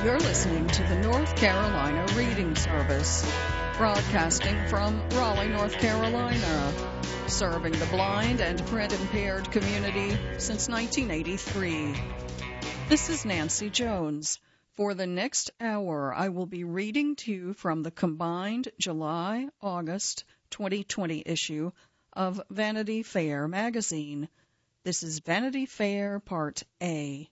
You're listening to the North Carolina Reading Service, broadcasting from Raleigh, North Carolina, serving the blind and print-impaired community since 1983. This is Nancy Jones. For the next hour, I will be reading to you from the combined July-August 2020 issue of Vanity Fair magazine. This is Vanity Fair Part A.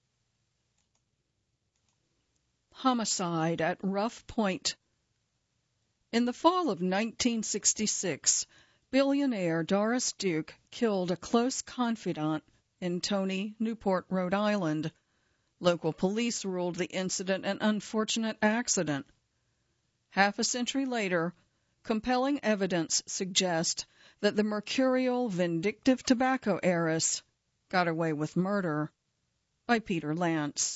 Homicide at Rough Point. In the fall of 1966, billionaire Doris Duke killed a close confidant in Tony, Newport, Rhode Island. Local police ruled the incident an unfortunate accident. Half a century later, compelling evidence suggests that the mercurial, vindictive tobacco heiress got away with murder. By Peter Lance.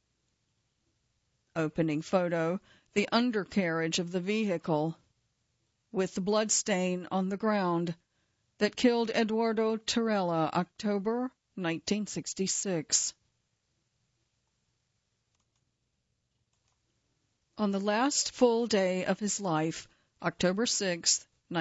Opening photo, the undercarriage of the vehicle, with the blood stain on the ground that killed Eduardo Torella, October 1966. On the last full day of his life, October 6,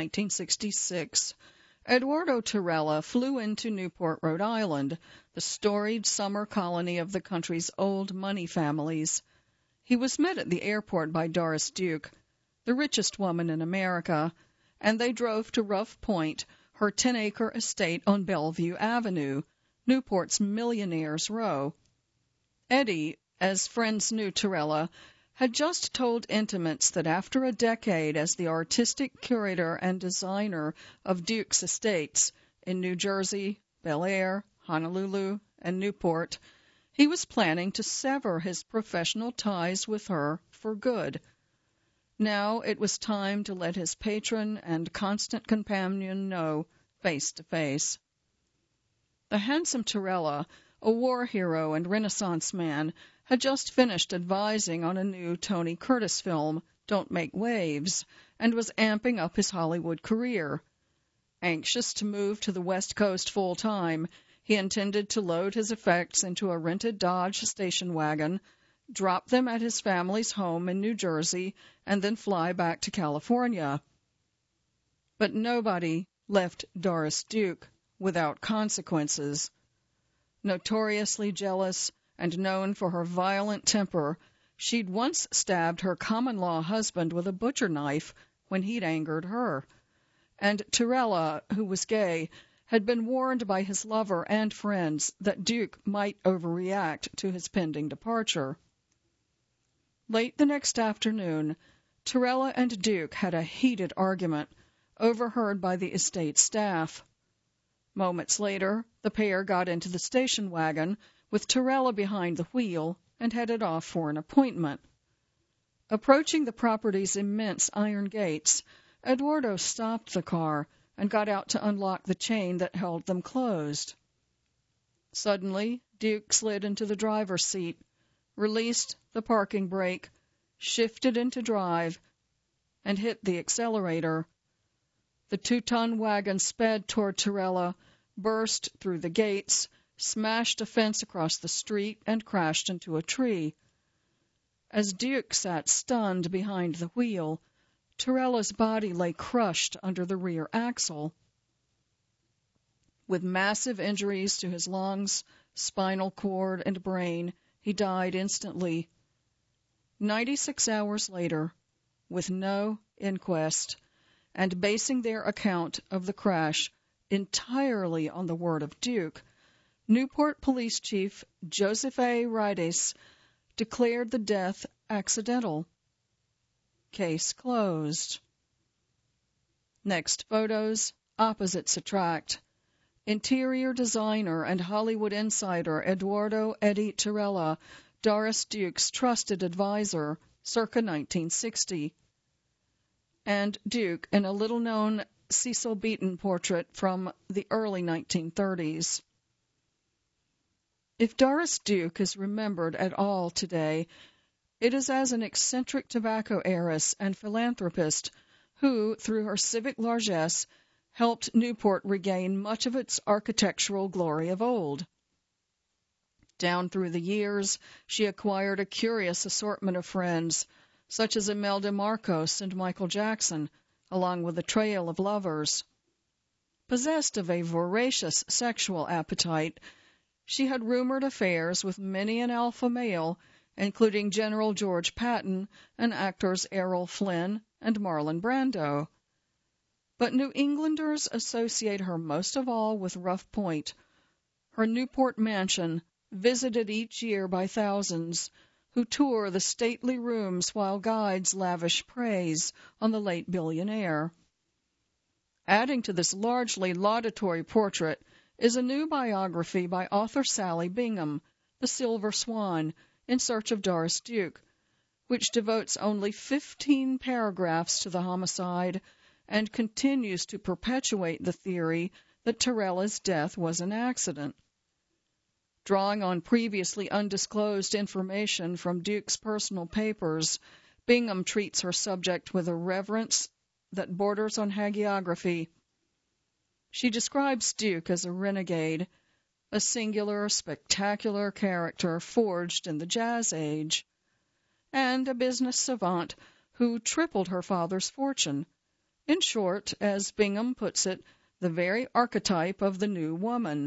1966, Eduardo Torella flew into Newport, Rhode Island, the storied summer colony of the country's old money families. He was met at the airport by Doris Duke, the richest woman in America, and they drove to Rough Point, her 10-acre estate on Bellevue Avenue, Newport's Millionaires' Row. Eddie, as friends knew Torella, had just told intimates that after a decade as the artistic curator and designer of Duke's estates in New Jersey, Bel Air, Honolulu, and Newport, he was planning to sever his professional ties with her for good. Now it was time to let his patron and constant companion know face to face. The handsome Torella, a war hero and Renaissance man, had just finished advising on a new Tony Curtis film, Don't Make Waves, and was amping up his Hollywood career. Anxious to move to the West Coast full-time, he intended to load his effects into a rented Dodge station wagon, drop them at his family's home in New Jersey, and then fly back to California. But nobody left Doris Duke without consequences. Notoriously jealous and known for her violent temper, she'd once stabbed her common-law husband with a butcher knife when he'd angered her. And Torella, who was gay, had been warned by his lover and friends that Duke might overreact to his pending departure. Late the next afternoon, Torella and Duke had a heated argument, overheard by the estate staff. Moments later, the pair got into the station wagon, with Torella behind the wheel, and headed off for an appointment. Approaching the property's immense iron gates, Eduardo stopped the car and got out to unlock the chain that held them closed. Suddenly, Duke slid into the driver's seat, released the parking brake, shifted into drive, and hit the accelerator. The 2-ton wagon sped toward Torella, burst through the gates, smashed a fence across the street, and crashed into a tree. As Duke sat stunned behind the wheel, Torella's body lay crushed under the rear axle. With massive injuries to his lungs, spinal cord, and brain, he died instantly. 96 hours later, with no inquest, and basing their account of the crash entirely on the word of Duke, Newport Police Chief Joseph A. Rides declared the death accidental. Case closed. Next photos, opposites attract. Interior designer and Hollywood insider Eduardo Eddie Torella, Doris Duke's trusted advisor, circa 1960. And Duke in a little-known Cecil Beaton portrait from the early 1930s. If Doris Duke is remembered at all today, it is as an eccentric tobacco heiress and philanthropist who, through her civic largesse, helped Newport regain much of its architectural glory of old. Down through the years, she acquired a curious assortment of friends, such as Imelda Marcos and Michael Jackson, along with a trail of lovers. Possessed of a voracious sexual appetite, she had rumored affairs with many an alpha male, including General George Patton and actors Errol Flynn and Marlon Brando. But New Englanders associate her most of all with Rough Point, her Newport mansion, visited each year by thousands, who tour the stately rooms while guides lavish praise on the late billionaire. Adding to this largely laudatory portrait is a new biography by author Sally Bingham, The Silver Swan, in Search of Doris Duke, which devotes only 15 paragraphs to the homicide and continues to perpetuate the theory that Tarella's death was an accident. Drawing on previously undisclosed information from Duke's personal papers, Bingham treats her subject with a reverence that borders on hagiography. She describes Duke as a renegade, a singular, spectacular character forged in the Jazz Age, and a business savant who tripled her father's fortune. In short, as Bingham puts it, the very archetype of the new woman.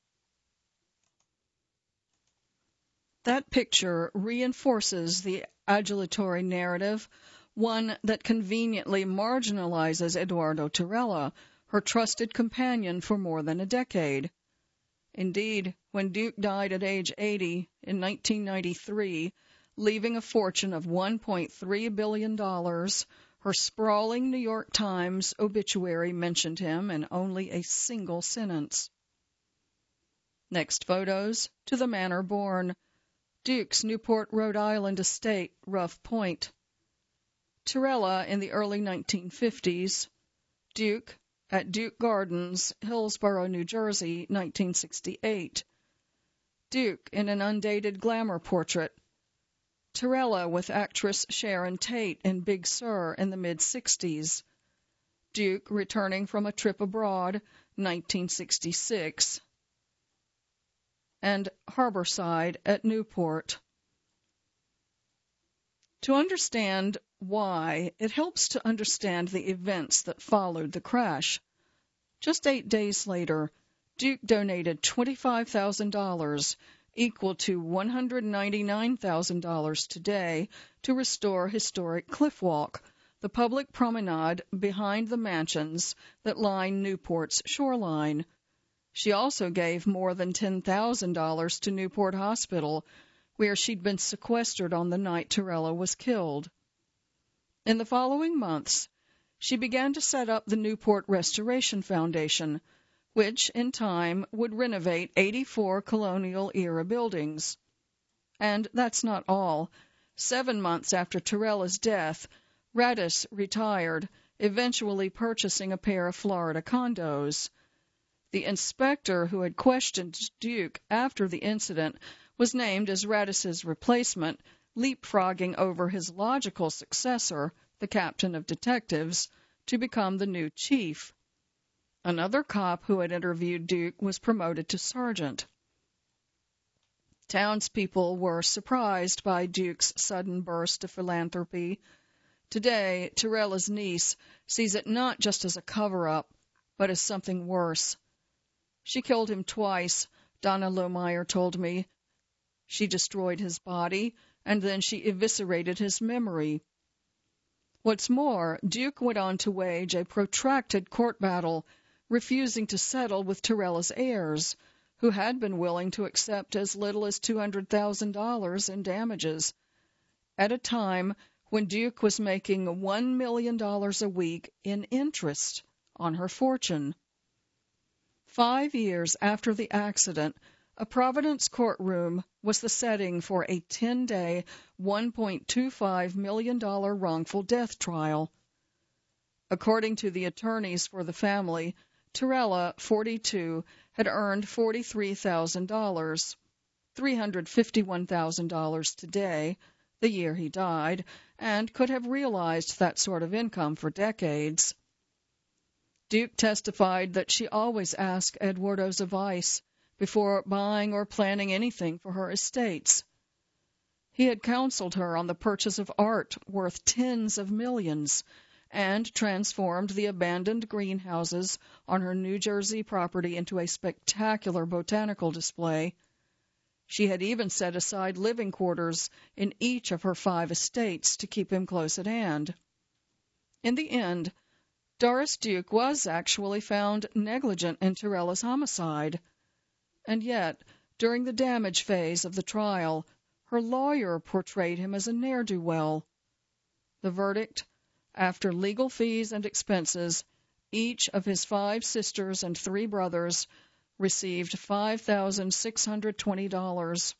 That picture reinforces the adulatory narrative, one that conveniently marginalizes Eduardo Torella, her trusted companion for more than a decade. Indeed, when Duke died at age 80 in 1993, leaving a fortune of $1.3 billion, her sprawling New York Times obituary mentioned him in only a single sentence. Next photos to the manor born, Duke's Newport, Rhode Island estate, Rough Point. Torella in the early 1950s. Duke at Duke Gardens, Hillsborough, New Jersey, 1968. Duke in an undated glamour portrait. Torella with actress Sharon Tate in Big Sur in the mid-60s. Duke returning from a trip abroad, 1966. And Harborside at Newport. To understand why, it helps to understand the events that followed the crash. Just 8 days later, Duke donated $25,000, equal to $199,000 today, to restore historic Cliff Walk, the public promenade behind the mansions that line Newport's shoreline. She also gave more than $10,000 to Newport Hospital, where she'd been sequestered on the night Torella was killed. In the following months, she began to set up the Newport Restoration Foundation, which, in time, would renovate 84 colonial-era buildings. And that's not all. 7 months after Torella's death, Radis retired, eventually purchasing a pair of Florida condos. The inspector who had questioned Duke after the incident was named as Radis's replacement, leapfrogging over his logical successor, the captain of detectives, to become the new chief. Another cop who had interviewed Duke was promoted to sergeant. Townspeople were surprised by Duke's sudden burst of philanthropy. Today, Torella's niece sees it not just as a cover-up, but as something worse. She killed him twice, Donna Lohmeyer told me. She destroyed his body, and then she eviscerated his memory. What's more, Duke went on to wage a protracted court battle, refusing to settle with Torella's heirs, who had been willing to accept as little as $200,000 in damages, at a time when Duke was making $1 million a week in interest on her fortune. 5 years after the accident, a Providence courtroom was the setting for a 10-day, $1.25 million wrongful death trial. According to the attorneys for the family, Torella, 42, had earned $43,000, $351,000 today, the year he died, and could have realized that sort of income for decades. Duke testified that she always asked Eduardo's advice, before buying or planning anything for her estates. He had counseled her on the purchase of art worth tens of millions and transformed the abandoned greenhouses on her New Jersey property into a spectacular botanical display. She had even set aside living quarters in each of her 5 estates to keep him close at hand. In the end, Doris Duke was actually found negligent in Turella's homicide. And yet, during the damage phase of the trial, her lawyer portrayed him as a ne'er-do-well. The verdict: after legal fees and expenses, each of his 5 sisters and 3 brothers received $5,620.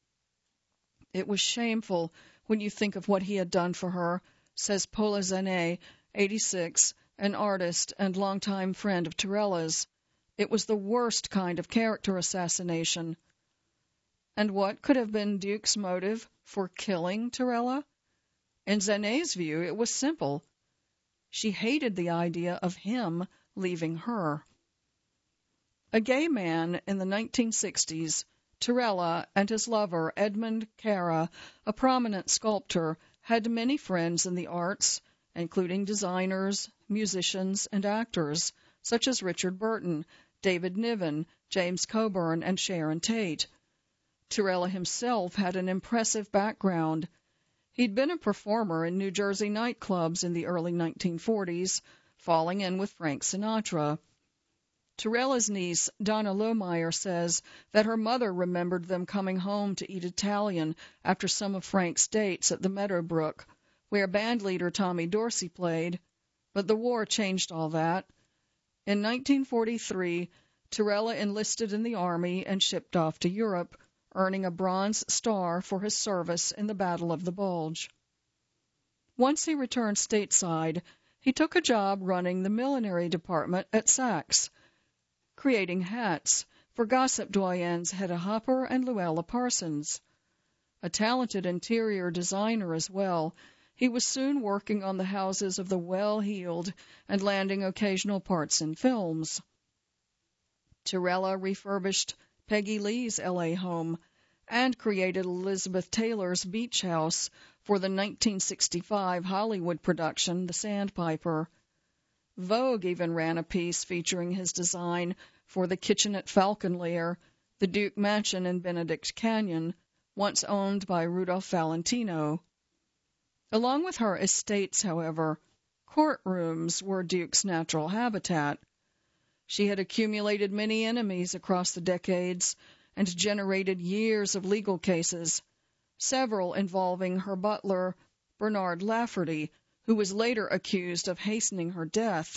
It was shameful when you think of what he had done for her, says Paula Zanet, 86, an artist and longtime friend of Turella's. It was the worst kind of character assassination. And what could have been Duke's motive for killing Turella? In Zanet's view, it was simple. She hated the idea of him leaving her. A gay man in the 1960s, Turella and his lover, Edmund Cara, a prominent sculptor, had many friends in the arts, including designers, musicians, and actors, such as Richard Burton, David Niven, James Coburn, and Sharon Tate. Turella himself had an impressive background. He'd been a performer in New Jersey nightclubs in the early 1940s, falling in with Frank Sinatra. Turella's niece, Donna Lohmeyer, says that her mother remembered them coming home to eat Italian after some of Frank's dates at the Meadowbrook, where bandleader Tommy Dorsey played. But the war changed all that. In 1943, Turella enlisted in the Army and shipped off to Europe, earning a Bronze Star for his service in the Battle of the Bulge. Once he returned stateside, he took a job running the millinery department at Saks, creating hats for gossip doyens Hedda Hopper and Luella Parsons. A talented interior designer as well, he was soon working on the houses of the well-heeled and landing occasional parts in films. Turella refurbished Peggy Lee's L.A. home and created Elizabeth Taylor's beach house for the 1965 Hollywood production The Sandpiper. Vogue even ran a piece featuring his design for the kitchen at Falcon Lair, the Duke Mansion in Benedict Canyon, once owned by Rudolph Valentino. Along with her estates, however, courtrooms were Duke's natural habitat. She had accumulated many enemies across the decades and generated years of legal cases, several involving her butler, Bernard Lafferty, who was later accused of hastening her death.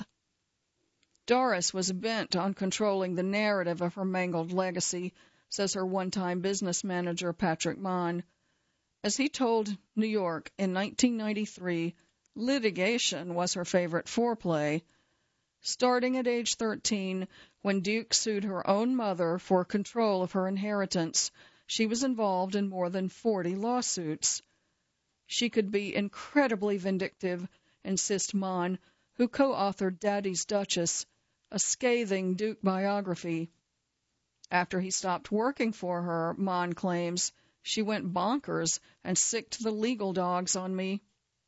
Doris was bent on controlling the narrative of her mangled legacy, says her one-time business manager, Patrick Mann. As he told New York in 1993, litigation was her favorite foreplay. Starting at age 13, when Duke sued her own mother for control of her inheritance, she was involved in more than 40 lawsuits. She could be incredibly vindictive, insists Mann, who co-authored Daddy's Duchess, a scathing Duke biography. After he stopped working for her, Mann claims, she went bonkers and sicked the legal dogs on me.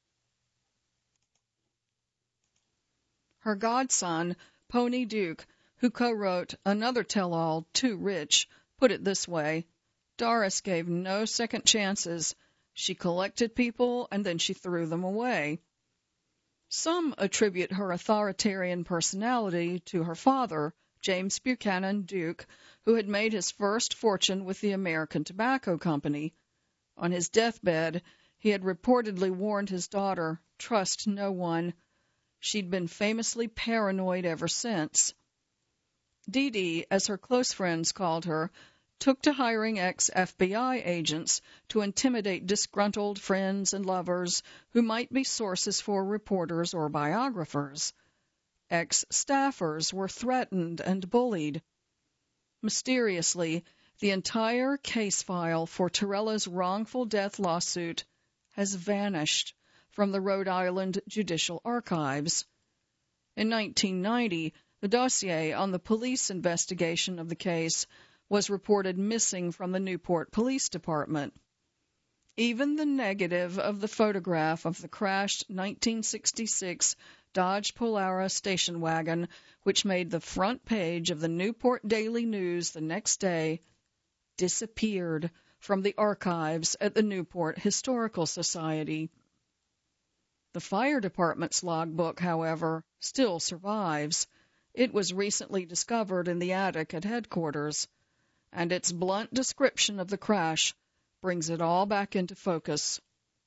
Her godson, Pony Duke, who co-wrote another tell-all, Too Rich, put it this way: Doris gave no second chances. She collected people and then she threw them away. Some attribute her authoritarian personality to her father, James Buchanan Duke, who had made his first fortune with the American Tobacco Company. On his deathbed, he had reportedly warned his daughter, "Trust no one." She'd been famously paranoid ever since. Dee Dee, as her close friends called her, took to hiring ex-FBI agents to intimidate disgruntled friends and lovers who might be sources for reporters or biographers. Ex-staffers were threatened and bullied. Mysteriously, the entire case file for Turella's wrongful death lawsuit has vanished from the Rhode Island Judicial Archives. In 1990, the dossier on the police investigation of the case was reported missing from the Newport Police Department. Even the negative of the photograph of the crashed 1966 Dodge Polara station wagon, which made the front page of the Newport Daily News the next day, disappeared from the archives at the Newport Historical Society. The fire department's logbook, however, still survives. It was recently discovered in the attic at headquarters, and its blunt description of the crash brings it all back into focus.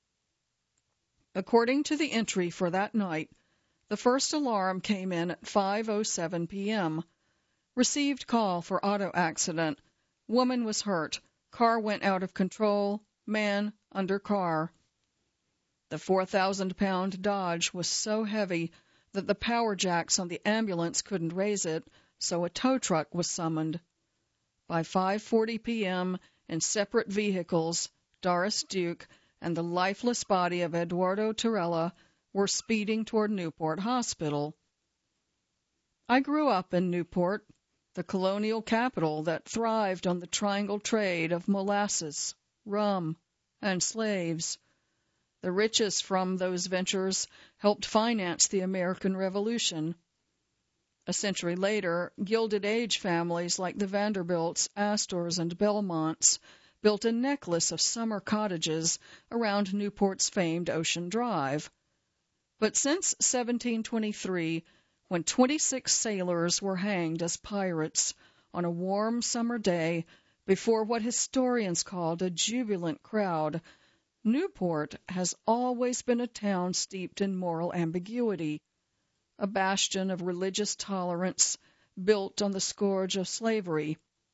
According to the entry for that night, the first alarm came in at 5:07 p.m. Received call for auto accident. Woman was hurt. Car went out of control. Man under car. The 4,000-pound Dodge was so heavy that the power jacks on the ambulance couldn't raise it, so a tow truck was summoned. By 5:40 p.m., in separate vehicles, Doris Duke and the lifeless body of Eduardo Torella were speeding toward Newport Hospital. I grew up in Newport, the colonial capital that thrived on the triangle trade of molasses, rum, and slaves. The riches from those ventures helped finance the American Revolution. A century later, Gilded Age families like the Vanderbilts, Astors, and Belmonts built a necklace of summer cottages around Newport's famed Ocean Drive. But since 1723, when 26 sailors were hanged as pirates on a warm summer day before what historians called a jubilant crowd, Newport has always been a town steeped in moral ambiguity, a bastion of religious tolerance built on the scourge of slavery.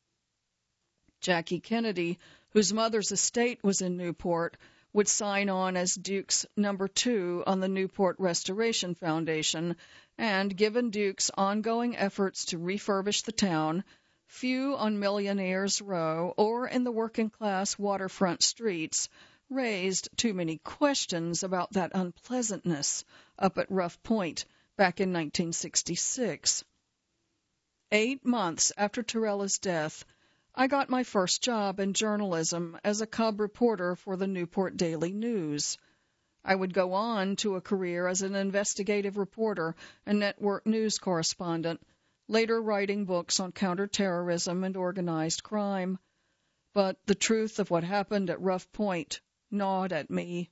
Jackie Kennedy, whose mother's estate was in Newport, would sign on as Duke's number 2 on the Newport Restoration Foundation, and given Duke's ongoing efforts to refurbish the town, few on Millionaires Row or in the working-class waterfront streets raised too many questions about that unpleasantness up at Rough Point back in 1966. 8 months after Torella's death, I got my first job in journalism as a cub reporter for the Newport Daily News. I would go on to a career as an investigative reporter and network news correspondent, later writing books on counterterrorism and organized crime. But the truth of what happened at Rough Point gnawed at me.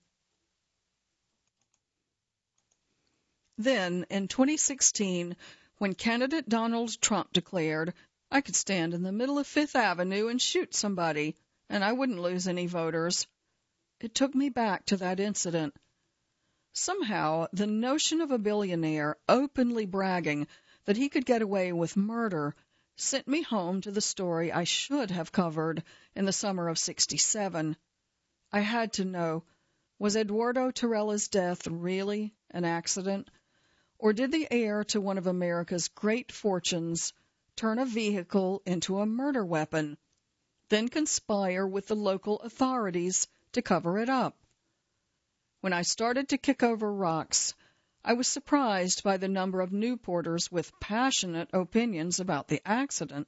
Then, in 2016, when candidate Donald Trump declared, I could stand in the middle of Fifth Avenue and shoot somebody, and I wouldn't lose any voters, it took me back to that incident. Somehow, the notion of a billionaire openly bragging that he could get away with murder sent me home to the story I should have covered in the summer of '67. I had to know, was Eduardo Torella's death really an accident? Or did the heir to one of America's great fortunes turn a vehicle into a murder weapon, then conspire with the local authorities to cover it up? When I started to kick over rocks, I was surprised by the number of Newporters with passionate opinions about the accident.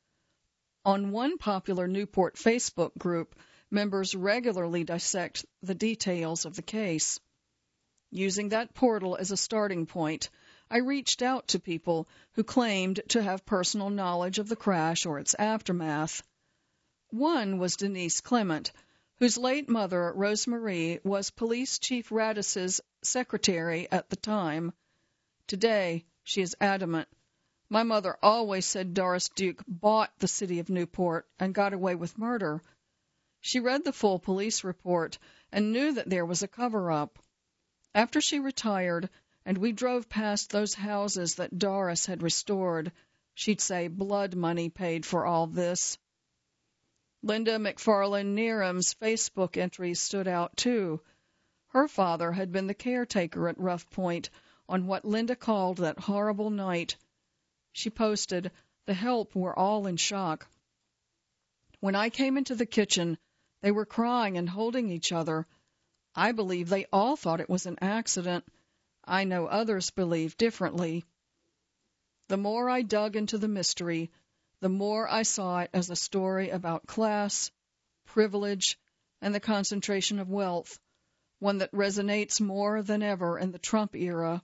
On one popular Newport Facebook group, members regularly dissect the details of the case. Using that portal as a starting point, I reached out to people who claimed to have personal knowledge of the crash or its aftermath. One was Denise Clement, whose late mother, Rosemarie, was Police Chief Radis's secretary at the time. Today, she is adamant. My mother always said Doris Duke bought the city of Newport and got away with murder. She read the full police report and knew that there was a cover-up. After she retired and we drove past those houses that Doris had restored, she'd say blood money paid for all this. Linda McFarlane Neram's Facebook entries stood out, too. Her father had been the caretaker at Rough Point on what Linda called that horrible night. She posted, "The help were all in shock. When I came into the kitchen, they were crying and holding each other. I believe they all thought it was an accident. I know others believe differently." The more I dug into the mystery, the more I saw it as a story about class, privilege, and the concentration of wealth, one that resonates more than ever in the Trump era.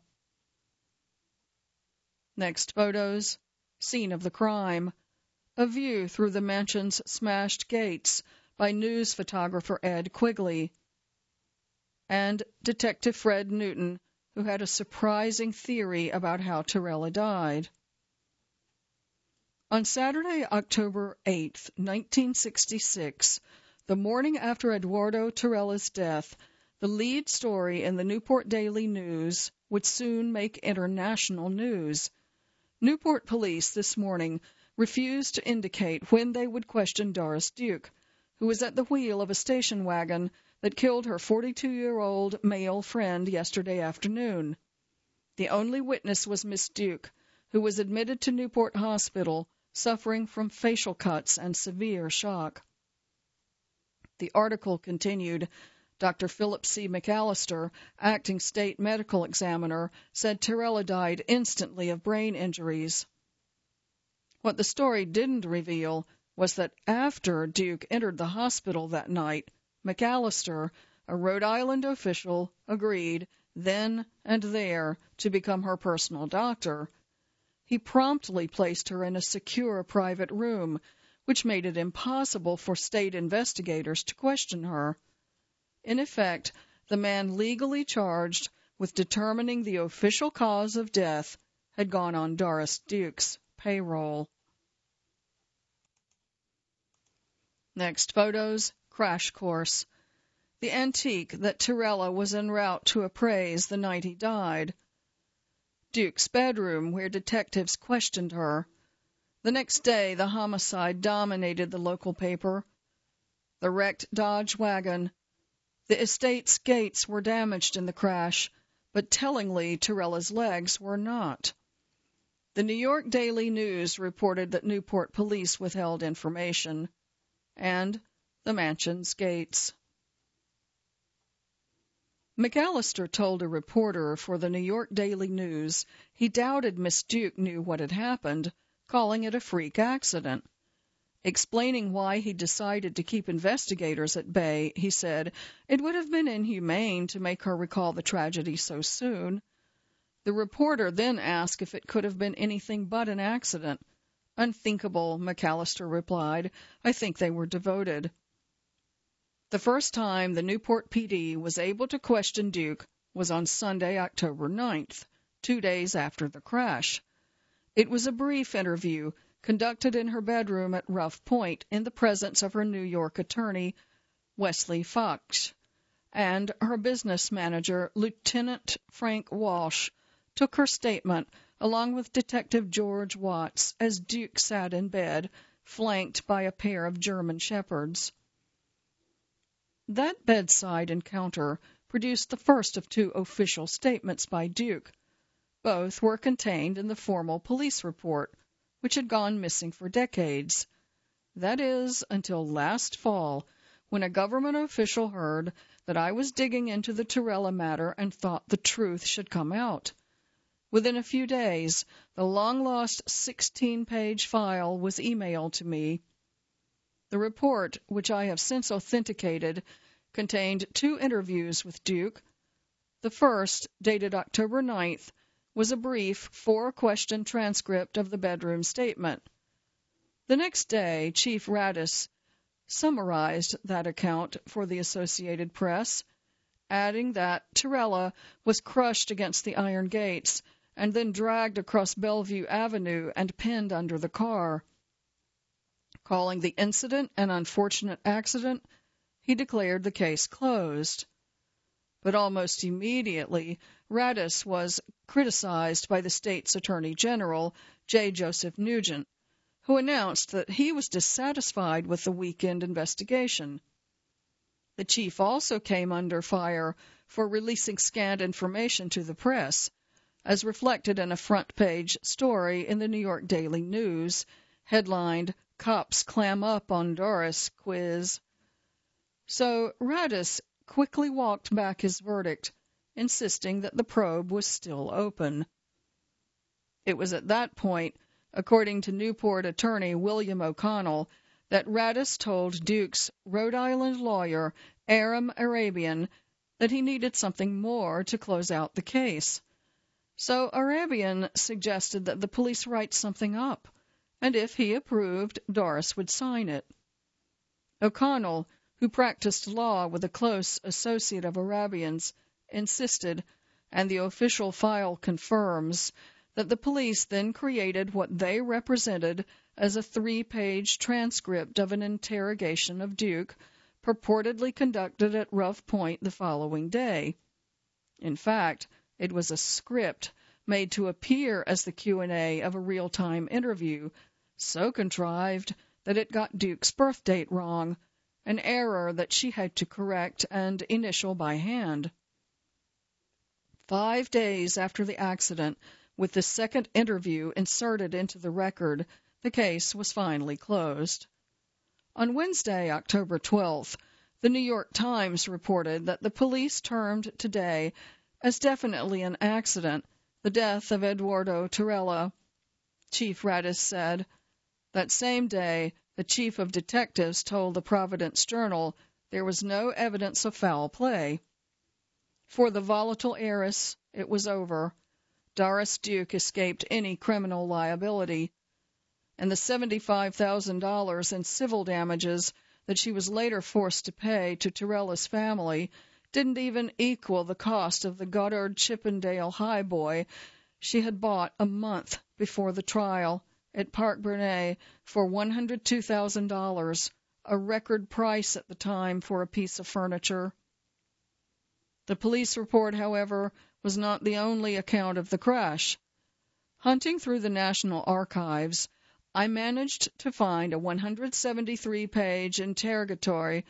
Next photos, scene of the crime, a view through the mansion's smashed gates by news photographer Ed Quigley, and Detective Fred Newton, who had a surprising theory about how Torella died. On Saturday, October 8, 1966, the morning after Eduardo Torella's death, the lead story in the Newport Daily News would soon make international news. Newport police this morning refused to indicate when they would question Doris Duke, who was at the wheel of a station wagon that killed her 42-year-old male friend yesterday afternoon. The only witness was Miss Duke, who was admitted to Newport Hospital suffering from facial cuts and severe shock. The article continued, Dr. Philip C. McAllister, acting state medical examiner, said Torella died instantly of brain injuries. What the story didn't reveal was that after Duke entered the hospital that night, McAllister, a Rhode Island official, agreed then and there to become her personal doctor. He promptly placed her in a secure private room, which made it impossible for state investigators to question her. In effect, the man legally charged with determining the official cause of death had gone on Doris Duke's payroll. Next photos, crash course. The antique that Torella was en route to appraise the night he died. Duke's bedroom, where detectives questioned her. The next day, the homicide dominated the local paper. The wrecked Dodge wagon. The estate's gates were damaged in the crash, but tellingly, Torella's legs were not. The New York Daily News reported that Newport police withheld information, and the mansion's gates. McAllister told a reporter for the New York Daily News he doubted Miss Duke knew what had happened, calling it a freak accident. Explaining why he decided to keep investigators at bay, he said, it would have been inhumane to make her recall the tragedy so soon. The reporter then asked if it could have been anything but an accident. Unthinkable, McAllister replied. I think they were devoted. The first time the Newport PD was able to question Duke was on Sunday, October 9th, 2 days after the crash. It was a brief interview conducted in her bedroom at Rough Point in the presence of her New York attorney, Wesley Fox, and her business manager, Lieutenant Frank Walsh, took her statement along with Detective George Watts as Duke sat in bed, flanked by a pair of German shepherds. That bedside encounter produced the first of 2 official statements by Duke. Both were contained in the formal police report, which had gone missing for decades. That is, until last fall, when a government official heard that I was digging into the Torella matter and thought the truth should come out. Within a few days, the long-lost 16-page file was emailed to me. The report, which I have since authenticated, contained 2 interviews with Duke. The first, dated October 9th, was a brief 4-question transcript of the bedroom statement. The next day, Chief Radis summarized that account for the Associated Press, adding that Torella was crushed against the iron gates and then dragged across Bellevue Avenue and pinned under the car. Calling the incident an unfortunate accident, he declared the case closed. But almost immediately, Radis was criticized by the state's Attorney General, J. Joseph Nugent, who announced that he was dissatisfied with the weekend investigation. The chief also came under fire for releasing scant information to the press, as reflected in a front-page story in the New York Daily News, headlined, Cops Clam Up on Doris Quiz. So Radis quickly walked back his verdict, insisting that the probe was still open. It was at that point according to Newport attorney William O'Connell, that Radis told Duke's Rhode Island lawyer, Aram Arabian, that he needed something more to close out the case. So Arabian suggested that the police write something up, and if he approved, Doris would sign it. O'Connell, who practiced law with a close associate of Arabian's, insisted, and the official file confirms, that the police then created what they represented as a 3-page transcript of an interrogation of Duke, purportedly conducted at Rough Point the following day. In fact, it was a script made to appear as the Q&A of a real-time interview, so contrived that it got Duke's birth date wrong, an error that she had to correct and initial by hand. 5 days after the accident, with the second interview inserted into the record, the case was finally closed. On Wednesday, October 12th, the New York Times reported that the police termed today as definitely an accident the death of Eduardo Torella. Chief Radis said. That same day, the chief of detectives told the Providence Journal there was no evidence of foul play. For the volatile heiress, it was over. Doris Duke escaped any criminal liability, and the $75,000 in civil damages that she was later forced to pay to Torella's family didn't even equal the cost of the Goddard Chippendale highboy she had bought a month before the trial at Park Bernay for $102,000, a record price at the time for a piece of furniture. The police report, however, was not the only account of the crash. Hunting through the National Archives, I managed to find a 173-page interrogatory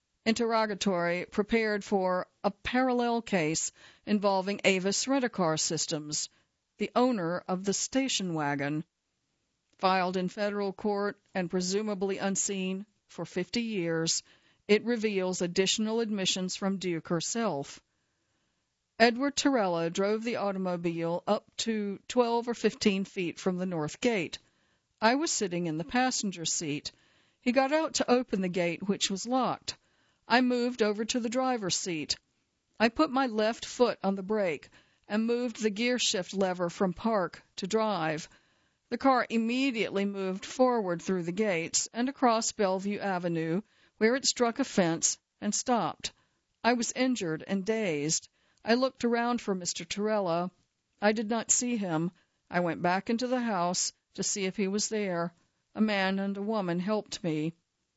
prepared for a parallel case involving Avis Rent-A-Car Systems, the owner of the station wagon. Filed in federal court and presumably unseen for 50 years, it reveals additional admissions from Duke herself. Edward Torella drove the automobile up to 12 or 15 feet from the north gate. I was sitting in the passenger seat. He got out to open the gate, which was locked. I moved over to the driver's seat. I put my left foot on the brake and moved the gear shift lever from park to drive. The car immediately moved forward through the gates and across Bellevue Avenue, where it struck a fence and stopped. I was injured and dazed. I looked around for Mr. Torella. I did not see him. I went back into the house to see if he was there. A man and a woman helped me.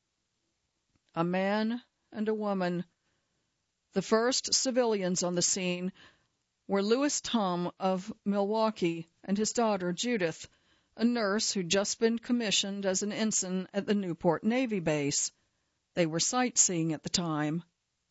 A man and a woman. The first civilians on the scene were Louis Tom of Milwaukee and his daughter Judith, a nurse who'd just been commissioned as an ensign at the Newport Navy base. They were sightseeing at the time.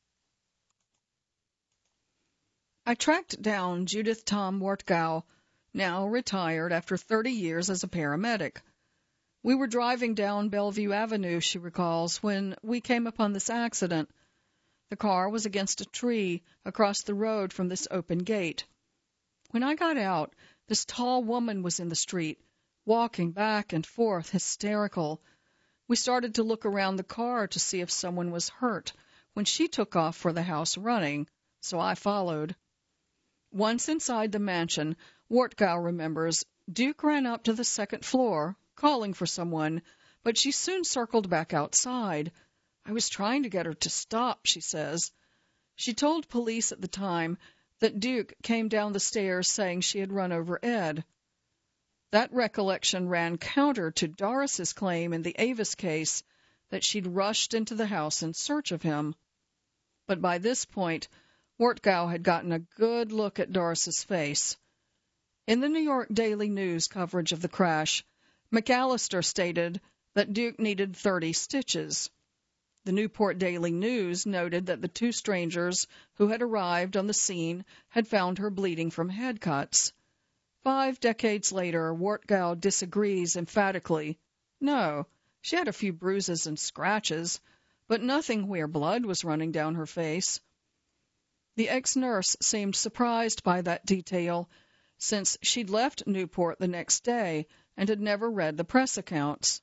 I tracked down Judith Tom Wortgau, now retired after 30 years as a paramedic. We were driving down Bellevue Avenue, she recalls, when we came upon this accident. The car was against a tree across the road from this open gate. When I got out, this tall woman was in the street, walking back and forth, hysterical. We started to look around the car to see if someone was hurt when she took off for the house running, so I followed. Once inside the mansion, Wortgau remembers, Duke ran up to the second floor, calling for someone, but she soon circled back outside. I was trying to get her to stop, she says. She told police at the time that Duke came down the stairs saying she had run over Ed. That recollection ran counter to Doris's claim in the Avis case that she'd rushed into the house in search of him. But by this point, Wortgau had gotten a good look at Doris's face. In the New York Daily News coverage of the crash, McAllister stated that Duke needed 30 stitches. The Newport Daily News noted that the two strangers who had arrived on the scene had found her bleeding from head cuts. 5 decades later, Wortgau disagrees emphatically. No, she had a few bruises and scratches, but nothing where blood was running down her face. The ex-nurse seemed surprised by that detail, since she'd left Newport the next day and had never read the press accounts.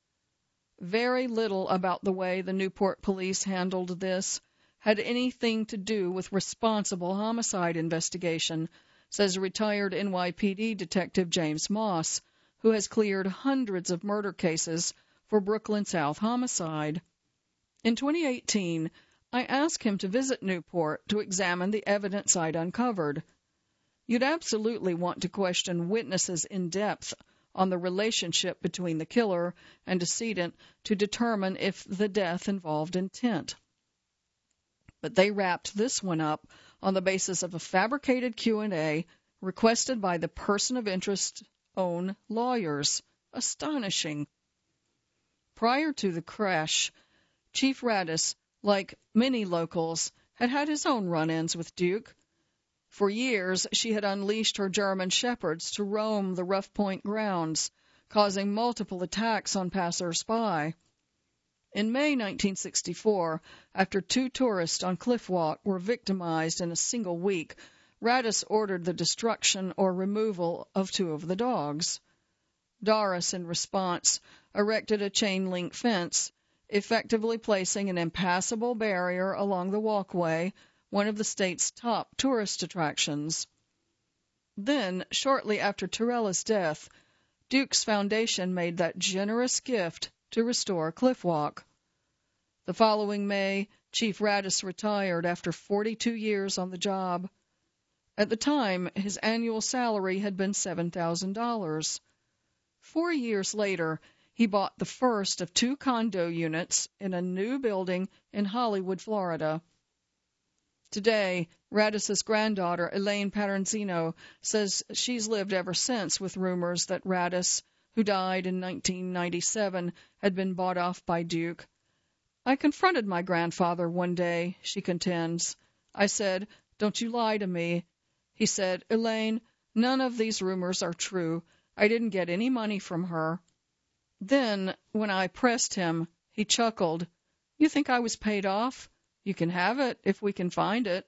Very little about the way the Newport police handled this had anything to do with responsible homicide investigation, says retired NYPD Detective James Moss, who has cleared hundreds of murder cases for Brooklyn South homicide. In 2018, I asked him to visit Newport to examine the evidence I'd uncovered. You'd absolutely want to question witnesses in depth on the relationship between the killer and decedent to determine if the death involved intent. But they wrapped this one up on the basis of a fabricated Q&A requested by the person of interest's own lawyers. Astonishing. Prior to the crash, Chief Radis, like many locals, had had his own run-ins with Duke. For years, she had unleashed her German shepherds to roam the Rough Point grounds, causing multiple attacks on passers-by. In May 1964, after 2 tourists on Cliff Walk were victimized in a single week, Radis ordered the destruction or removal of 2 of the dogs. Doris, in response, erected a chain-link fence, effectively placing an impassable barrier along the walkway, one of the state's top tourist attractions. Then, shortly after Torella's death, Duke's Foundation made that generous gift to restore Cliff Walk. The following May, Chief Radis retired after 42 years on the job. At the time, his annual salary had been $7,000. 4 years later, he bought the first of 2 condo units in a new building in Hollywood, Florida. Today, Radis's granddaughter, Elaine Paranzino, says she's lived ever since with rumors that Radis, who died in 1997, had been bought off by Duke. I confronted my grandfather one day, she contends. I said, "Don't you lie to me." He said, "Elaine, none of these rumors are true. I didn't get any money from her." Then, when I pressed him, he chuckled. "You think I was paid off? You can have it if we can find it."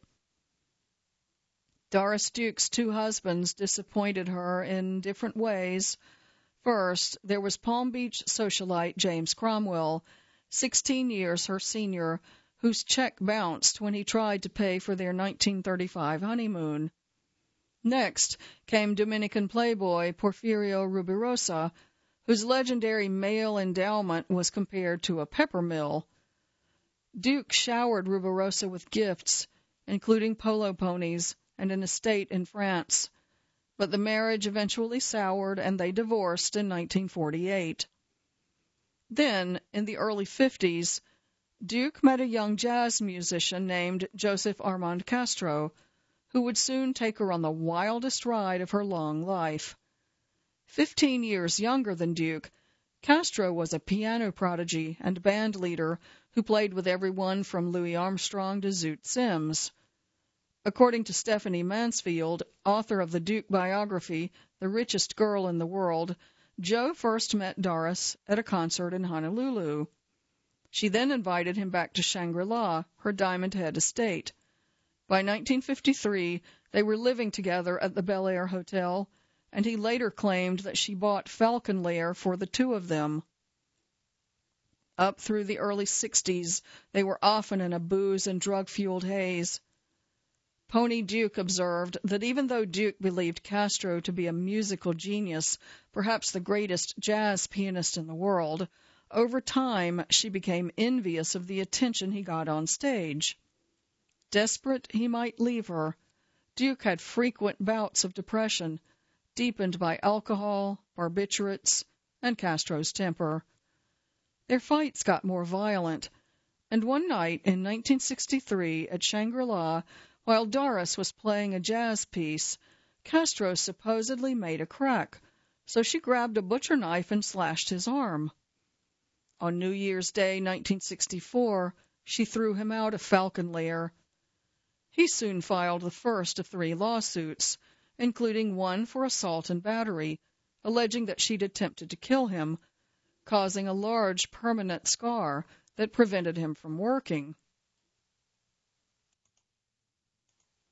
Doris Duke's 2 husbands disappointed her in different ways. First, there was Palm Beach socialite James Cromwell, 16 years her senior, whose check bounced when he tried to pay for their 1935 honeymoon. Next came Dominican playboy Porfirio Rubirosa, whose legendary male endowment was compared to a pepper mill. Duke showered Rubirosa with gifts, including polo ponies and an estate in France, but the marriage eventually soured and they divorced in 1948. Then, in the early 50s, Duke met a young jazz musician named Joseph Armand Castro, who would soon take her on the wildest ride of her long life. 15 years younger than Duke, Castro was a piano prodigy and band leader who played with everyone from Louis Armstrong to Zoot Sims. According to Stephanie Mansfield, author of the Duke biography, The Richest Girl in the World, Joe first met Doris at a concert in Honolulu. She then invited him back to Shangri-La, her Diamond Head estate. By 1953, they were living together at the Bel Air Hotel, and he later claimed that she bought Falcon Lair for the 2 of them. Up through the early 60s, they were often in a booze and drug-fueled haze. Pony Duke observed that even though Duke believed Castro to be a musical genius, perhaps the greatest jazz pianist in the world, over time she became envious of the attention he got on stage. Desperate he might leave her, Duke had frequent bouts of depression, deepened by alcohol, barbiturates, and Castro's temper. Their fights got more violent, and one night in 1963 at Shangri-La, while Doris was playing a jazz piece, Castro supposedly made a crack, so she grabbed a butcher knife and slashed his arm. On New Year's Day, 1964, she threw him out of Falcon Lair. He soon filed the first of 3 lawsuits, including one for assault and battery, alleging that she'd attempted to kill him, causing a large permanent scar that prevented him from working.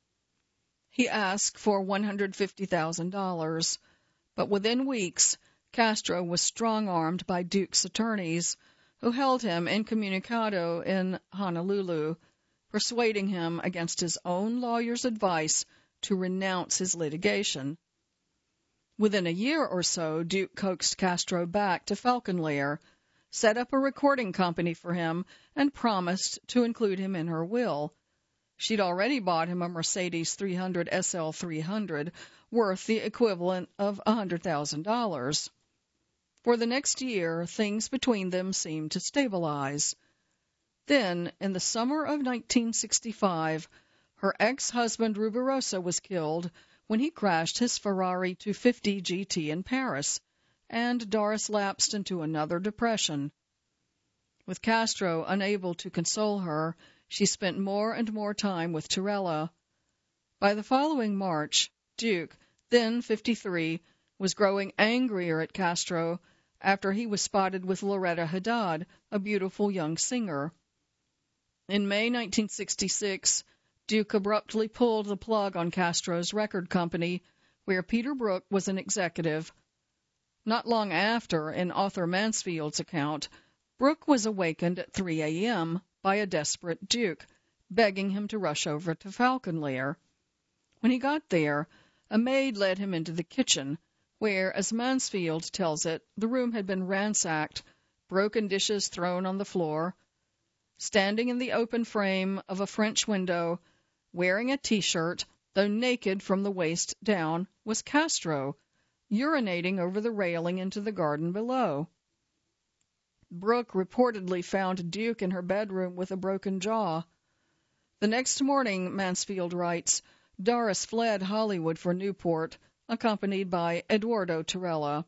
He asked for $150,000, but within weeks, Castro was strong-armed by Duke's attorneys, who held him incommunicado in Honolulu, persuading him against his own lawyer's advice to renounce his litigation. Within a year or so, Duke coaxed Castro back to Falcon Lair, set up a recording company for him, and promised to include him in her will. She'd already bought him a Mercedes 300 SL 300, worth the equivalent of $100,000. For the next year, things between them seemed to stabilize. Then, in the summer of 1965, her ex-husband Rubirosa was killed when he crashed his Ferrari 250 GT in Paris, and Doris lapsed into another depression. With Castro unable to console her, she spent more and more time with Torella. By the following March, Duke, then 53, was growing angrier at Castro after he was spotted with Loretta Haddad, a beautiful young singer. In May 1966, Duke abruptly pulled the plug on Castro's record company, where Peter Brook was an executive. Not long after, in Arthur Mansfield's account, Brook was awakened at 3 a.m. by a desperate Duke, begging him to rush over to Falcon Lair. When he got there, a maid led him into the kitchen, where, as Mansfield tells it, the room had been ransacked, broken dishes thrown on the floor. Standing in the open frame of a French window, wearing a T-shirt, though naked from the waist down, was Castro, urinating over the railing into the garden below. Brooke reportedly found Duke in her bedroom with a broken jaw. The next morning, Mansfield writes, Doris fled Hollywood for Newport, accompanied by Eduardo Torella.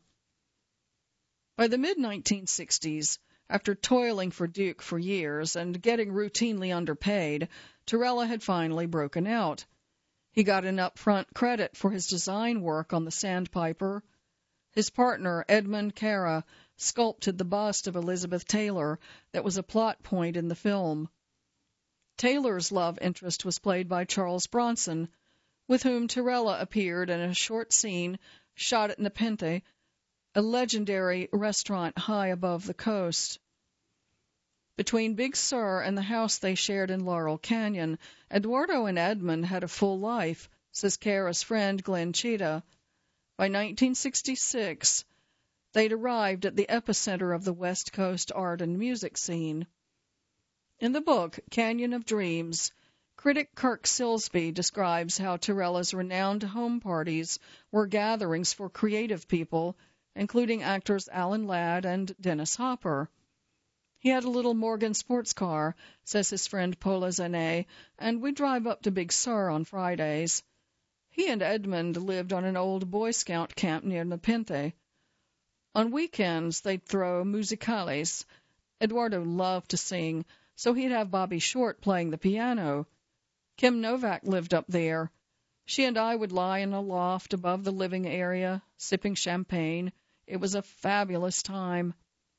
By the mid-1960s, after toiling for Duke for years and getting routinely underpaid, Torella had finally broken out. He got an upfront credit for his design work on the Sandpiper. His partner, Edmund Cara, sculpted the bust of Elizabeth Taylor that was a plot point in the film. Taylor's love interest was played by Charles Bronson, with whom Torella appeared in a short scene shot at Nepenthe, a legendary restaurant high above the coast. Between Big Sur and the house they shared in Laurel Canyon, Eduardo and Edmund had a full life, says Cara's friend Glenn Cheetah. By 1966, they'd arrived at the epicenter of the West Coast art and music scene. In the book, Canyon of Dreams, critic Kirk Silsby describes how Torella's renowned home parties were gatherings for creative people, including actors Alan Ladd and Dennis Hopper. He had a little Morgan sports car, says his friend Paula Zané, and we'd drive up to Big Sur on Fridays. He and Edmund lived on an old Boy Scout camp near Nepenthe. On weekends, they'd throw musicales. Eduardo loved to sing, so he'd have Bobby Short playing the piano. Kim Novak lived up there. She and I would lie in a loft above the living area, sipping champagne. It was a fabulous time.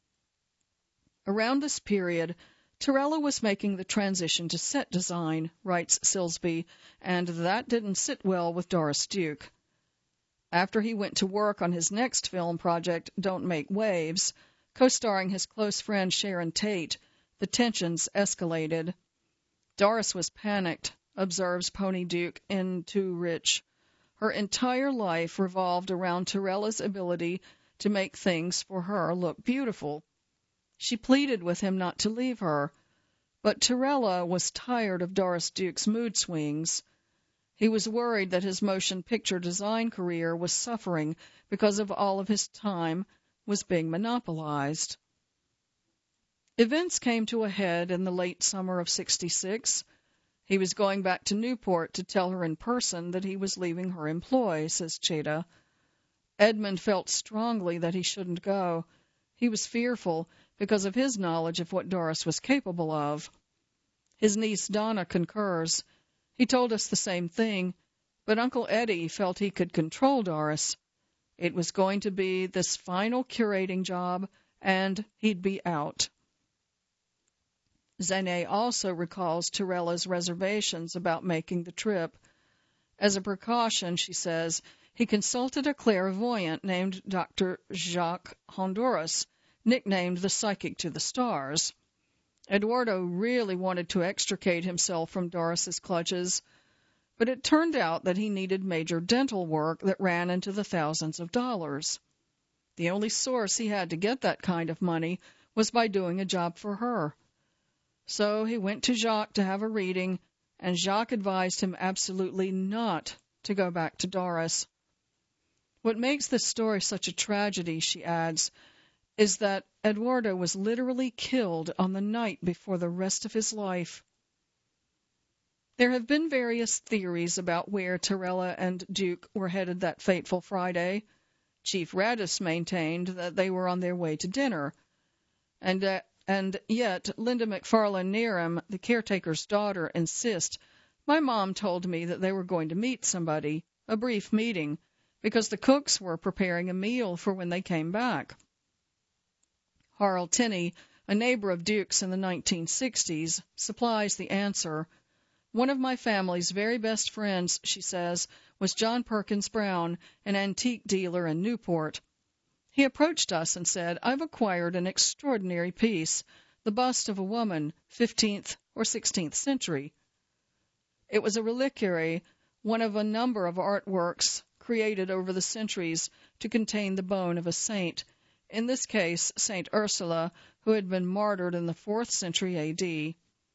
Around this period, Torella was making the transition to set design, writes Silsby, and that didn't sit well with Doris Duke. After he went to work on his next film project, Don't Make Waves, co-starring his close friend Sharon Tate, the tensions escalated. Doris was panicked, observes Pony Duke in Too Rich. Her entire life revolved around Torella's ability to make things for her look beautiful. She pleaded with him not to leave her, but Torella was tired of Doris Duke's mood swings. He was worried that his motion picture design career was suffering because of all of his time was being monopolized. Events came to a head in the late summer of '66. He was going back to Newport to tell her in person that he was leaving her employ, says Cheetah. Edmund felt strongly that he shouldn't go. He was fearful because of his knowledge of what Doris was capable of. His niece Donna concurs. He told us the same thing, but Uncle Eddie felt he could control Doris. It was going to be this final curating job, and he'd be out. Zané also recalls Torella's reservations about making the trip. As a precaution, she says, he consulted a clairvoyant named Dr. Jacques Honduras, nicknamed the Psychic to the Stars. Eduardo really wanted to extricate himself from Doris's clutches, but it turned out that he needed major dental work that ran into the thousands of dollars. The only source he had to get that kind of money was by doing a job for her. So he went to Jacques to have a reading, and Jacques advised him absolutely not to go back to Doris. What makes this story such a tragedy, she adds, is that Eduardo was literally killed on the night before the rest of his life. There have been various theories about where Torella and Duke were headed that fateful Friday. Chief Radis maintained that they were on their way to dinner, and yet Linda McFarlane Neeram, the caretaker's daughter, insists, "My mom told me that they were going to meet somebody, a brief meeting, because the cooks were preparing a meal for when they came back." Harl Tinney, a neighbor of Duke's in the 1960s, supplies the answer. "One of my family's very best friends," she says, "was John Perkins Brown, an antique dealer in Newport. He approached us and said, 'I've acquired an extraordinary piece, the bust of a woman, 15th or 16th century.' It was a reliquary, one of a number of artworks created over the centuries to contain the bone of a saint, in this case Saint Ursula, who had been martyred in the 4th century A.D.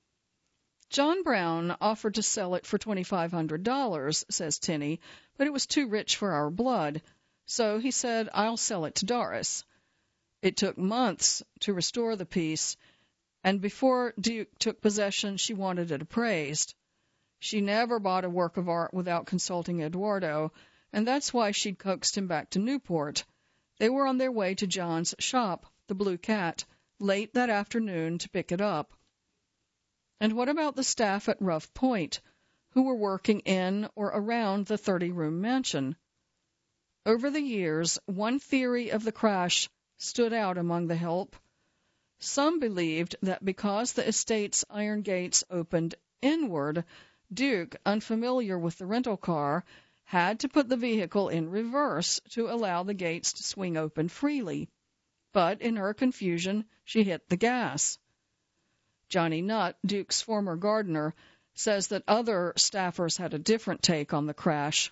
John Brown offered to sell it for $2,500, says Tinney, but it was too rich for our blood. So he said, 'I'll sell it to Doris.' It took months to restore the piece, and before Duke took possession, she wanted it appraised. She never bought a work of art without consulting Eduardo, and that's why she'd coaxed him back to Newport. They were on their way to John's shop, the Blue Cat, late that afternoon to pick it up." And what about the staff at Rough Point, who were working in or around the 30-room mansion? Over the years, one theory of the crash stood out among the help. Some believed that because the estate's iron gates opened inward, Duke, unfamiliar with the rental car, had to put the vehicle in reverse to allow the gates to swing open freely. But in her confusion, she hit the gas. Johnny Nutt, Duke's former gardener, says that other staffers had a different take on the crash.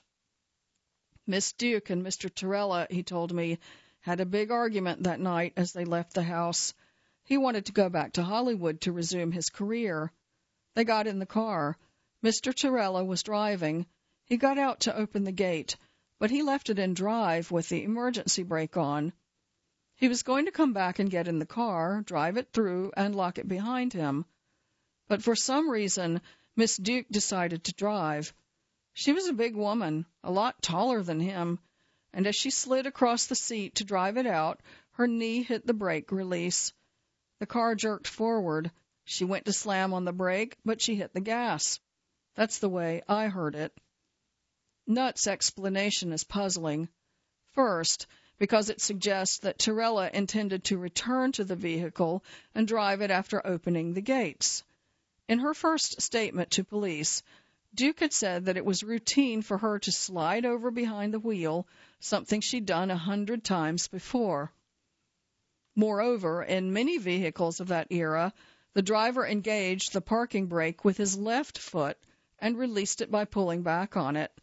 "Miss Duke and Mr. Torella," he told me, "had a big argument that night as they left the house. He wanted to go back to Hollywood to resume his career. They got in the car. Mr. Torella was driving. He got out to open the gate, but he left it in drive with the emergency brake on. He was going to come back and get in the car, drive it through, and lock it behind him. But for some reason, Miss Duke decided to drive. She was a big woman, a lot taller than him, and as she slid across the seat to drive it out, her knee hit the brake release. The car jerked forward. She went to slam on the brake, but she hit the gas. That's the way I heard it." Nutt's explanation is puzzling. First, because it suggests that Torella intended to return to the vehicle and drive it after opening the gates. In her first statement to police, Duke had said that it was routine for her to slide over behind the wheel, something she'd done 100 times before. Moreover, in many vehicles of that era, the driver engaged the parking brake with his left foot and released it by pulling back on it.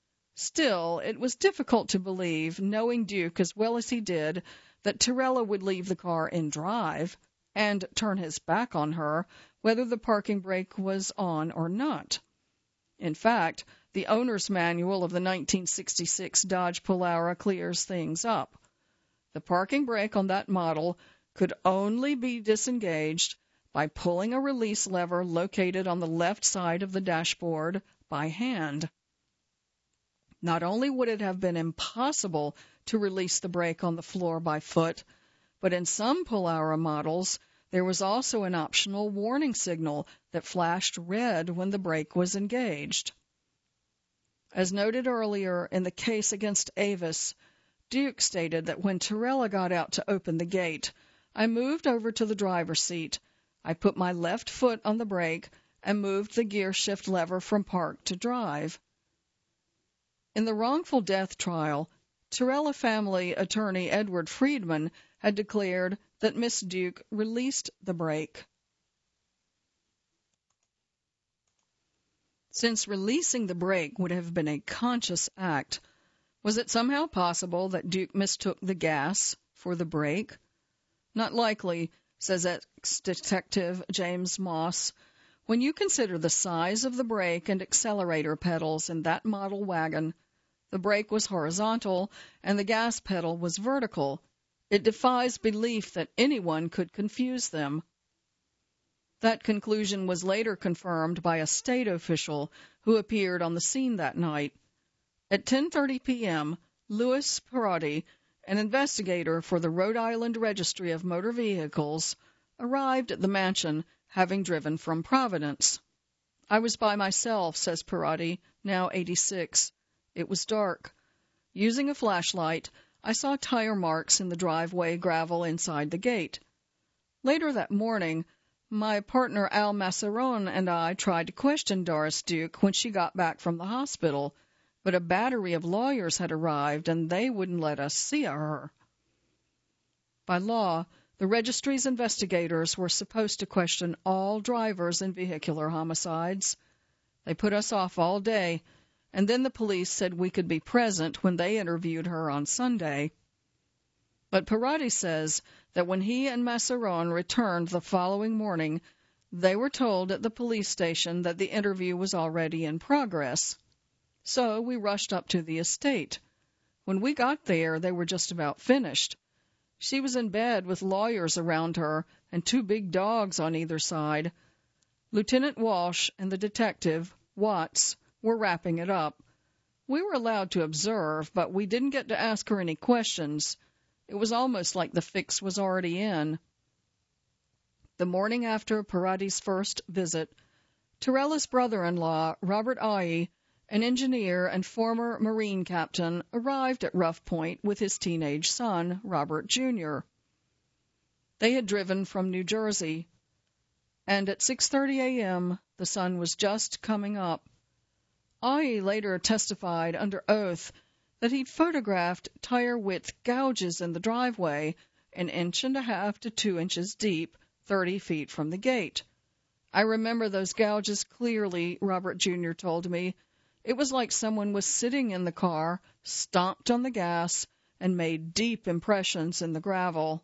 Still, it was difficult to believe, knowing Duke as well as he did, that Torella would leave the car in drive and turn his back on her, whether the parking brake was on or not. In fact, the owner's manual of the 1966 Dodge Polara clears things up. The parking brake on that model could only be disengaged by pulling a release lever located on the left side of the dashboard by hand. Not only would it have been impossible to release the brake on the floor by foot, but in some Polara models, there was also an optional warning signal that flashed red when the brake was engaged. As noted earlier in the case against Avis, Duke stated that when Torella got out to open the gate, "I moved over to the driver's seat. I put my left foot on the brake and moved the gear shift lever from park to drive." In the wrongful death trial, Torella family attorney Edward Friedman had declared that Miss Duke released the brake. Since releasing the brake would have been a conscious act, was it somehow possible that Duke mistook the gas for the brake? Not likely, says ex-detective James Moss. When you consider the size of the brake and accelerator pedals in that model wagon, the brake was horizontal and the gas pedal was vertical. It defies belief that anyone could confuse them. That conclusion was later confirmed by a state official who appeared on the scene that night. At 10:30 p.m., Louis Perotti, an investigator for the Rhode Island Registry of Motor Vehicles, arrived at the mansion, having driven from Providence. I was by myself, says Perotti, now 86. It was dark. Using a flashlight, I saw tire marks in the driveway gravel inside the gate. Later that morning, my partner Al Massaron and I tried to question Doris Duke when she got back from the hospital, but a battery of lawyers had arrived and they wouldn't let us see her. By law, the registry's investigators were supposed to question all drivers in vehicular homicides. They put us off all day, and then the police said we could be present when they interviewed her on Sunday. But Perotti says that when he and Massaron returned the following morning, they were told at the police station that the interview was already in progress. So we rushed up to the estate. When we got there, they were just about finished. She was in bed with lawyers around her and 2 big dogs on either side. Lieutenant Walsh and the detective, Watts, were wrapping it up. We were allowed to observe, but we didn't get to ask her any questions. It was almost like the fix was already in. The morning after Perotti's first visit, Torella's brother-in-law, Robert Aye, an engineer and former Marine captain, arrived at Rough Point with his teenage son, Robert Jr. They had driven from New Jersey, and at 6:30 a.m. the sun was just coming up. Aye later testified under oath that he'd photographed tire-width gouges in the driveway, 1.5 to 2 inches deep, 30 feet from the gate. I remember those gouges clearly, Robert Jr. told me. It was like someone was sitting in the car, stomped on the gas, and made deep impressions in the gravel.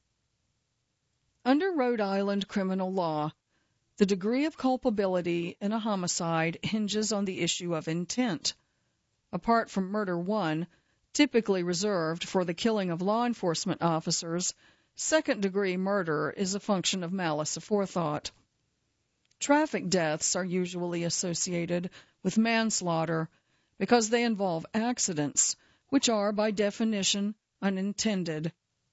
Under Rhode Island criminal law, the degree of culpability in a homicide hinges on the issue of intent. Apart from murder one, typically reserved for the killing of law enforcement officers, second-degree murder is a function of malice aforethought. Traffic deaths are usually associated with manslaughter because they involve accidents, which are, by definition, unintended.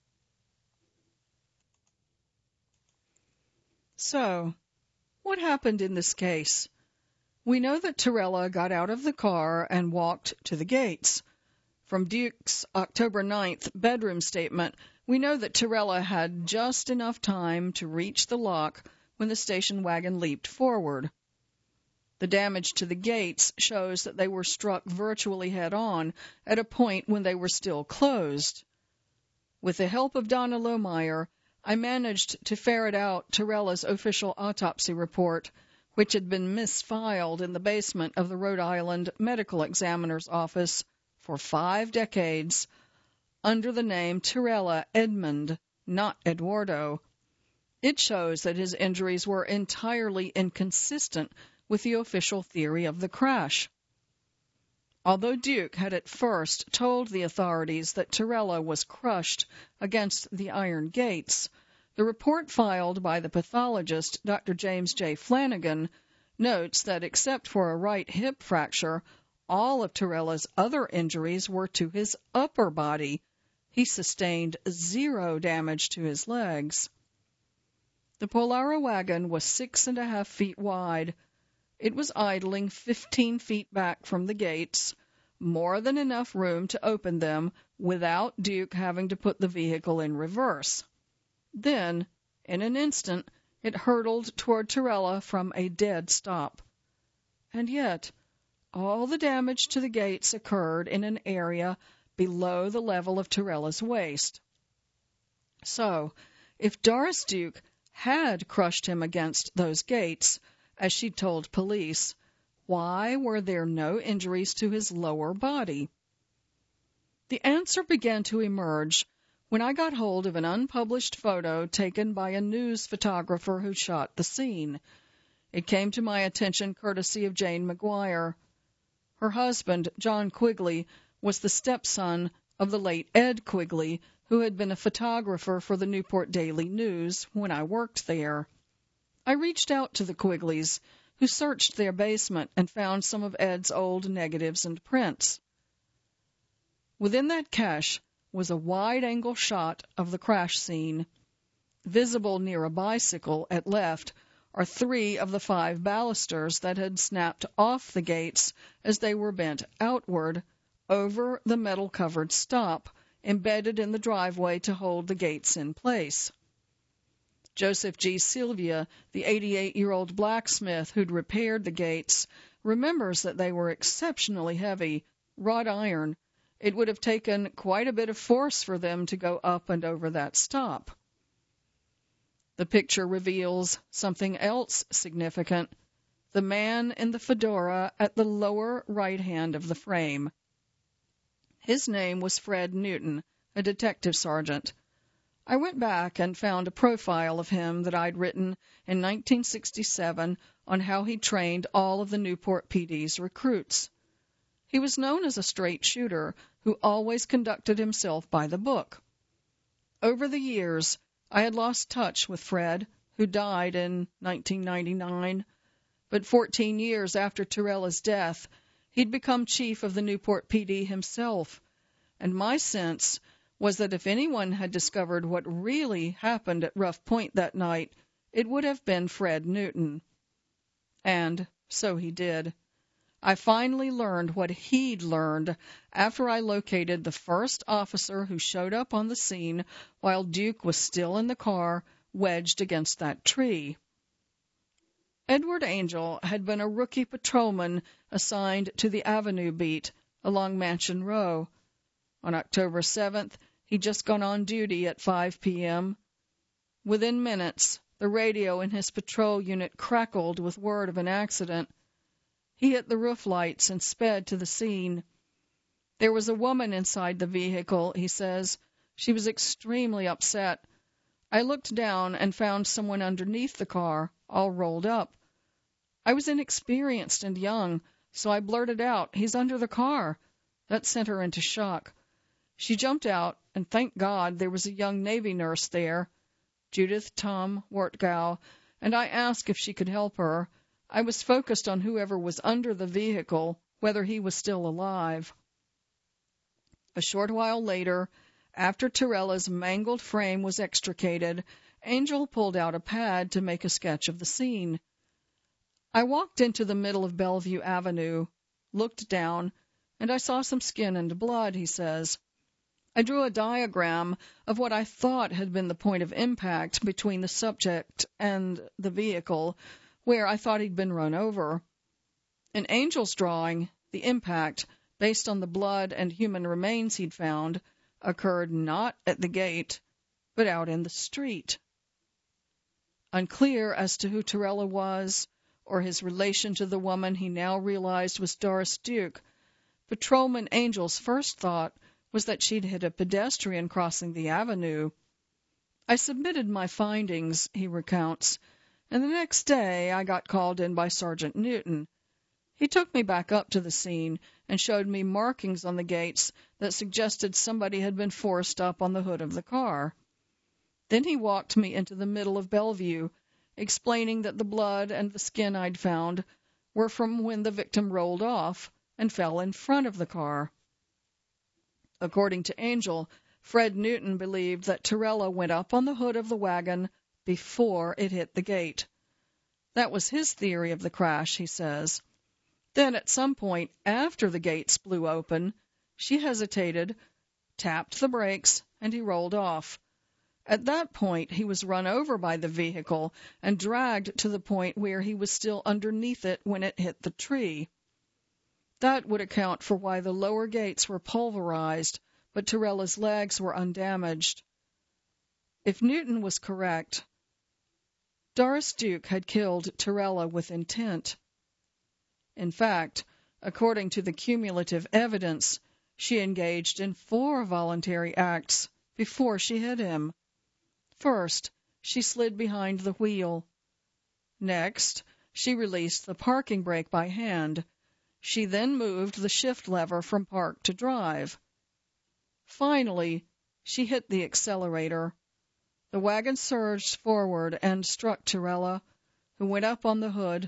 So, what happened in this case? We know that Torella got out of the car and walked to the gates. From Duke's October 9th bedroom statement, we know that Torella had just enough time to reach the lock when the station wagon leaped forward. The damage to the gates shows that they were struck virtually head-on at a point when they were still closed. With the help of Donna Lohmeyer, I managed to ferret out Torella's official autopsy report, which had been misfiled in the basement of the Rhode Island Medical Examiner's Office for 5 decades, under the name Torella Edmund, not Eduardo. It shows that his injuries were entirely inconsistent with the official theory of the crash. Although Duke had at first told the authorities that Torella was crushed against the iron gates, the report filed by the pathologist, Dr. James J. Flanagan, notes that except for a right hip fracture, all of Torella's other injuries were to his upper body. He sustained 0 damage to his legs. The Polaro wagon was 6.5 feet wide. It was idling 15 feet back from the gates, more than enough room to open them without Duke having to put the vehicle in reverse. Then, in an instant, it hurtled toward Torella from a dead stop. And yet, all the damage to the gates occurred in an area below the level of Tarella's waist. So, if Doris Duke had crushed him against those gates, as she told police, why were there no injuries to his lower body? The answer began to emerge when I got hold of an unpublished photo taken by a news photographer who shot the scene. It came to my attention courtesy of Jane McGuire. Her husband, John Quigley, was the stepson of the late Ed Quigley, who had been a photographer for the Newport Daily News when I worked there. I reached out to the Quigleys, who searched their basement and found some of Ed's old negatives and prints. Within that cache was a wide-angle shot of the crash scene. Visible near a bicycle at left are 3 of the 5 balusters that had snapped off the gates as they were bent outward over the metal-covered stop embedded in the driveway to hold the gates in place. Joseph G. Sylvia, the 88-year-old blacksmith who'd repaired the gates, remembers that they were exceptionally heavy, wrought iron. It would have taken quite a bit of force for them to go up and over that stop. The picture reveals something else significant: the man in the fedora at the lower right hand of the frame. His name was Fred Newton, a detective sergeant. I went back and found a profile of him that I'd written in 1967 on how he trained all of the Newport PD's recruits. He was known as a straight shooter who always conducted himself by the book. Over the years, I had lost touch with Fred, who died in 1999, but 14 years after Tarella's death, he'd become chief of the Newport PD himself, and my sense was that if anyone had discovered what really happened at Rough Point that night, it would have been Fred Newton. And so he did. I finally learned what he'd learned after I located the first officer who showed up on the scene while Duke was still in the car, wedged against that tree. Edward Angel had been a rookie patrolman assigned to the Avenue beat along Mansion Row. On October 7th, he'd just gone on duty at 5 p.m. Within minutes, the radio in his patrol unit crackled with word of an accident. He hit the roof lights and sped to the scene. There was a woman inside the vehicle, he says. She was extremely upset. I looked down and found someone underneath the car, all rolled up. I was inexperienced and young, so I blurted out, "He's under the car." That sent her into shock. She jumped out, and thank God there was a young Navy nurse there, Judith Tom Wortgow, and I asked if she could help her. I was focused on whoever was under the vehicle, whether he was still alive. A short while later, after Tarella's mangled frame was extricated, Angel pulled out a pad to make a sketch of the scene. I walked into the middle of Bellevue Avenue, looked down, and I saw some skin and blood, he says. I drew a diagram of what I thought had been the point of impact between the subject and the vehicle, where I thought he'd been run over. In Angel's drawing, the impact, based on the blood and human remains he'd found, occurred not at the gate, but out in the street. Unclear as to who Tarella was, or his relation to the woman he now realized was Doris Duke, Patrolman Angel's first thought was that she'd hit a pedestrian crossing the avenue. I submitted my findings, he recounts, and the next day I got called in by Sergeant Newton. He took me back up to the scene and showed me markings on the gates that suggested somebody had been forced up on the hood of the car. Then he walked me into the middle of Bellevue, explaining that the blood and the skin I'd found were from when the victim rolled off and fell in front of the car. According to Angel, Fred Newton believed that Tarella went up on the hood of the wagon before it hit the gate. That was his theory of the crash, he says. Then at some point after the gates blew open, she hesitated, tapped the brakes, and he rolled off. At that point, he was run over by the vehicle and dragged to the point where he was still underneath it when it hit the tree. That would account for why the lower gates were pulverized, but Torella's legs were undamaged. If Newton was correct, Doris Duke had killed Torella with intent. In fact, according to the cumulative evidence, she engaged in 4 voluntary acts before she hit him. First, she slid behind the wheel. Next, she released the parking brake by hand. She then moved the shift lever from park to drive. Finally, she hit the accelerator. The wagon surged forward and struck Torella, who went up on the hood.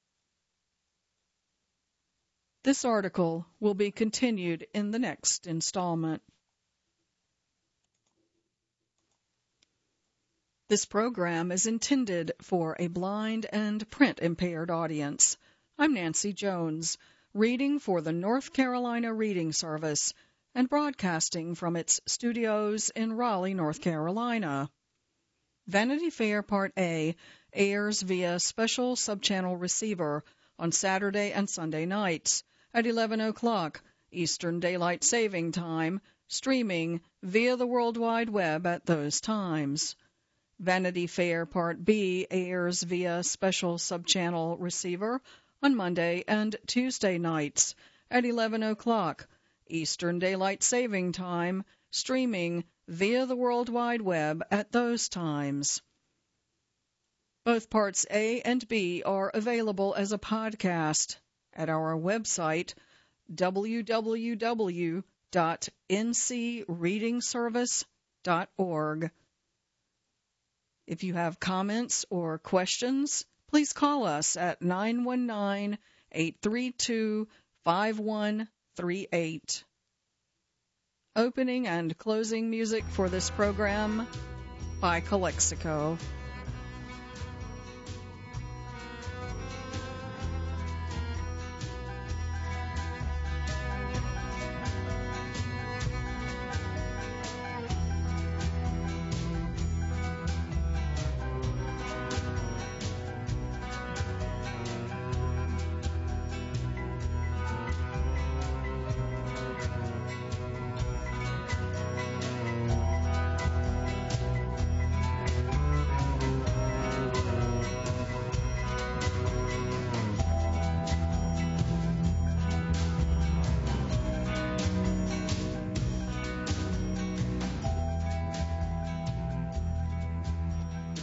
This article will be continued in the next installment. This program is intended for a blind and print-impaired audience. I'm Nancy Jones, reading for the North Carolina Reading Service and broadcasting from its studios in Raleigh, North Carolina. Vanity Fair Part A airs via special subchannel receiver on Saturday and Sunday nights at 11 o'clock Eastern Daylight Saving Time, streaming via the World Wide Web at those times. Vanity Fair Part B airs via special subchannel receiver on Monday and Tuesday nights at 11 o'clock Eastern Daylight Saving Time, streaming via the World Wide Web at those times. Both Parts A and B are available as a podcast at our website, www.ncreadingservice.org. If you have comments or questions, please call us at 919-832-5138. Opening and closing music for this program by Calexico.